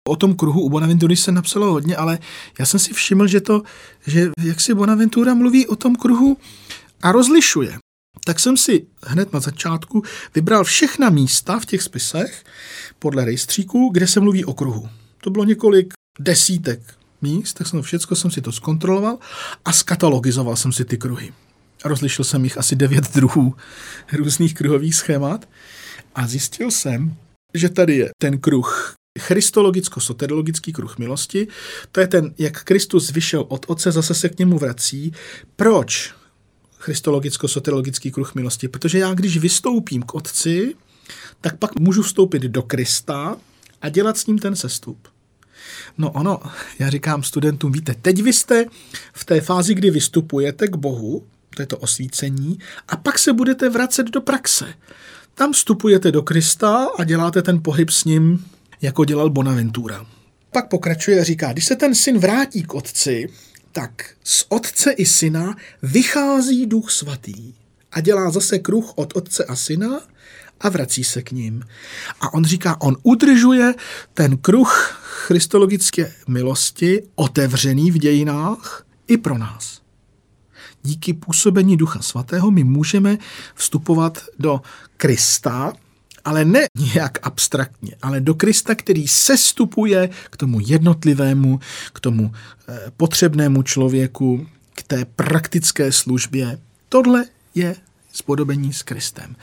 O tom kruhu u Bonaventury se napsalo hodně, ale já jsem si všiml, že jak si Bonaventura mluví o tom kruhu a rozlišuje. Tak jsem si hned na začátku vybral všechna místa v těch spisech podle rejstříku, kde se mluví o kruhu. To bylo několik desítek míst, tak jsem si to zkontroloval a skatalogizoval jsem si ty kruhy. A rozlišil jsem jich asi 9 druhů různých kruhových schémat a zjistil jsem, že tady je ten kruh christologicko-soteriologický kruh milosti. To je ten, jak Kristus vyšel od Otce, zase se k němu vrací. Proč christologicko-soteriologický kruh milosti? Protože já, když vystoupím k Otci, tak pak můžu vstoupit do Krista a dělat s ním ten sestup. No já říkám studentům, víte, teď vy jste v té fázi, kdy vystupujete k Bohu, to je to osvícení, a pak se budete vracet do praxe. Tam vstupujete do Krista a děláte ten pohyb s ním, jako dělal Bonaventura. Pak pokračuje a říká, když se ten syn vrátí k Otci, tak z Otce i syna vychází Duch svatý a dělá zase kruh od Otce a syna a vrací se k ním. A on říká, on udržuje ten kruh christologické milosti otevřený v dějinách i pro nás. Díky působení Ducha svatého my můžeme vstupovat do Krista, ale ne nějak abstraktně, ale do Krista, který sestupuje k tomu jednotlivému, k tomu potřebnému člověku, k té praktické službě. Tohle je spodobení s Kristem.